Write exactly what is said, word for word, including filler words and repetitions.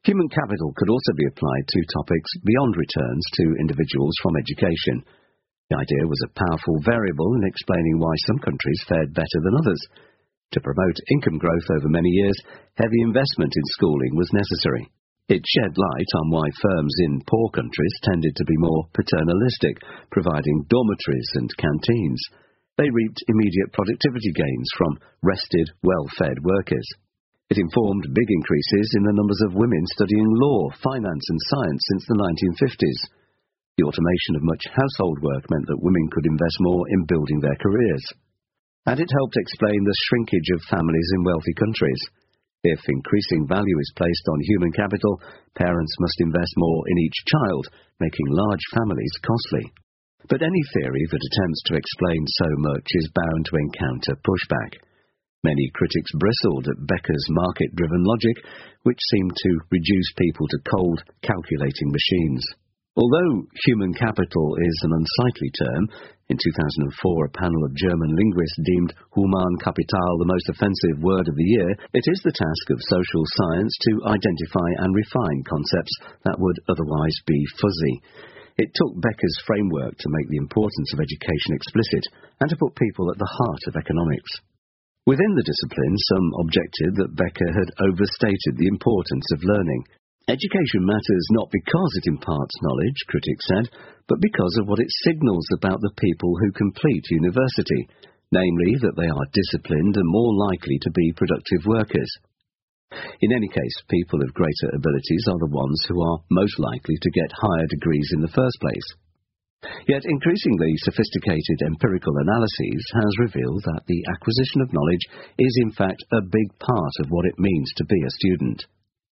Human capital could also be applied to topics beyond returns to individuals from education. The idea was a powerful variable in explaining why some countries fared better than others. To promote income growth over many years, heavy investment in schooling was necessary. It shed light on why firms in poor countries tended to be more paternalistic, providing dormitories and canteens. They reaped immediate productivity gains from rested, well-fed workers. It informed big increases in the numbers of women studying law, finance and science since the nineteen fifties. The automation of much household work meant that women could invest more in building their careers. And it helped explain the shrinkage of families in wealthy countries. If increasing value is placed on human capital, parents must invest more in each child, making large families costly. But any theory that attempts to explain so much is bound to encounter pushback. Many critics bristled at Becker's market-driven logic, which seemed to reduce people to cold, calculating machines. Although human capital is an unsightly term, in two thousand four a panel of German linguists deemed Humankapital the most offensive word of the year, it is the task of social science to identify and refine concepts that would otherwise be fuzzy. It took Becker's framework to make the importance of education explicit and to put people at the heart of economics. Within the discipline, some objected that Becker had overstated the importance of learning. Education matters not because it imparts knowledge, critics said, but because of what it signals about the people who complete university, namely that they are disciplined and more likely to be productive workers. In any case, people of greater abilities are the ones who are most likely to get higher degrees in the first place. Yet increasingly sophisticated empirical analyses has revealed that the acquisition of knowledge is in fact a big part of what it means to be a student.